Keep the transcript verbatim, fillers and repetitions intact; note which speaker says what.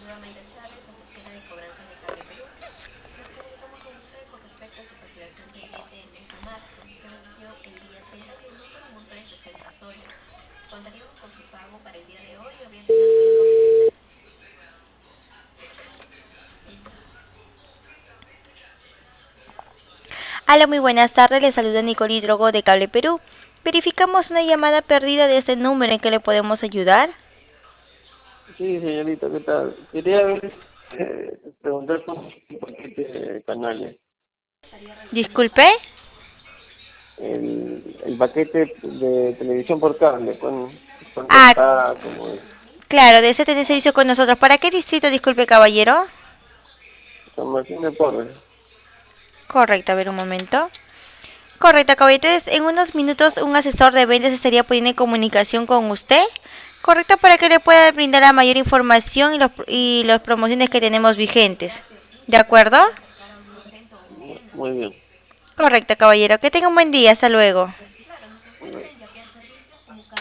Speaker 1: Hola, muy buenas tardes. Le saluda Nicole Hidrogo de Cable Perú. Verificamos una llamada perdida de este número en que le podemos ayudar.
Speaker 2: Sí, señorita, ¿qué tal? Quería ver, eh, preguntar por un paquete de canales.
Speaker 1: Disculpe.
Speaker 2: El, el paquete de televisión por cable, ¿cuán- ¿cuánto
Speaker 1: Ah,
Speaker 2: está? ¿Cómo es?
Speaker 1: claro, desea tener servicio con nosotros. ¿Para qué distrito, disculpe, caballero?
Speaker 2: San Martín de Porres.
Speaker 1: Correcto, a ver un momento. Correcto, caballero. Entonces, en unos minutos un asesor de ventas estaría poniendo en comunicación con usted. Correcto, para que le pueda brindar la mayor información y los y las promociones que tenemos vigentes. ¿De acuerdo?
Speaker 2: Mu- Muy bien.
Speaker 1: Correcto, caballero. Que tenga un buen día. Hasta luego.